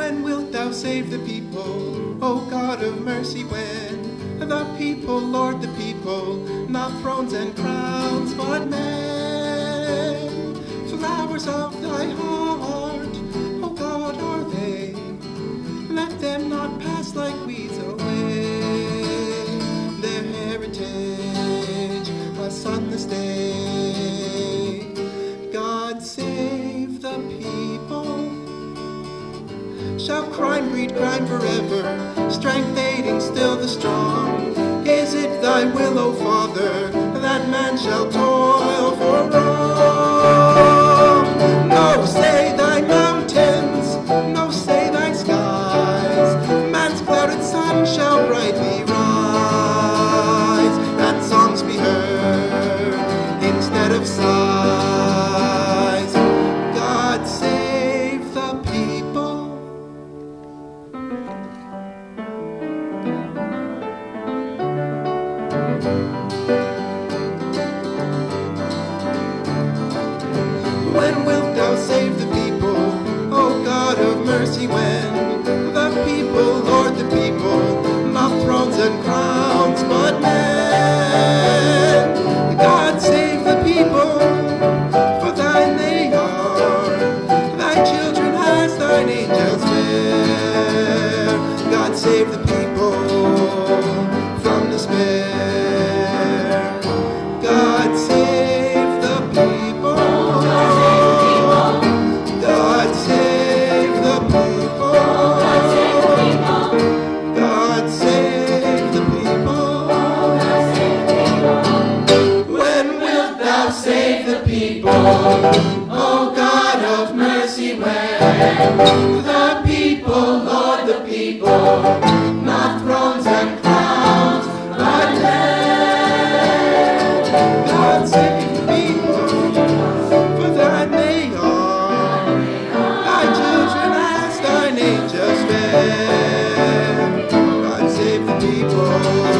When wilt thou save the people, O God of mercy? When the people, Lord, the people, not thrones and crowns, but men, flowers of thy heart, O God, are they? Let them not pass like weeds away, their heritage, a sunless day. God save the people. Shall crime breed crime forever, strength aiding still the strong? Is it thy will, O Father, that man shall toil for wrong? No, say thy mountains, no, say thy skies, man's clouded sun shall brightly rise, and songs be heard instead of sighs. God save the people. When wilt thou save the people, O God of mercy? When the people, Lord, the people, not thrones and crowns, but men. God save the people, for thine they are, thy children as thine angels bear. God save the people from despair. God save the people. God save the people. God save the people. When wilt thou save the people, O God of mercy? When the people, Lord, the people, not thrones and crowns, but men. God save the people, for thine they are, thy children as thine angels bear. God save the people.